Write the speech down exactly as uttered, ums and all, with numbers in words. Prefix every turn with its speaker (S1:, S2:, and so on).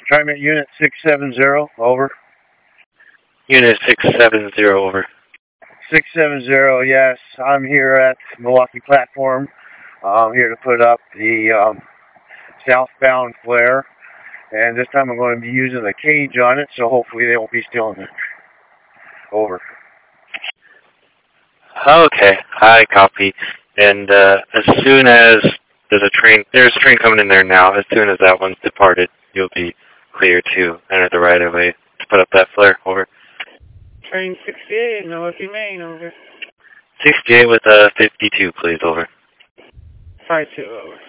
S1: TriMet Unit six seven zero, over.
S2: Unit six seven zero, over.
S1: six seven zero, yes. I'm here at Milwaukee platform. I'm here to put up the um, southbound flare. And this time I'm going to be using a cage on it, so hopefully they won't be stealing it. Over.
S2: Okay, I copy. And uh, as soon as there's a train, there's a train coming in there now. As soon as that one's departed, you'll be clear to enter the right of way to put up that flare. Over.
S3: Train sixty-eight, Milwaukee, Maine, over.
S2: sixty-eight with a fifty-two, please. Over.
S3: five two, over.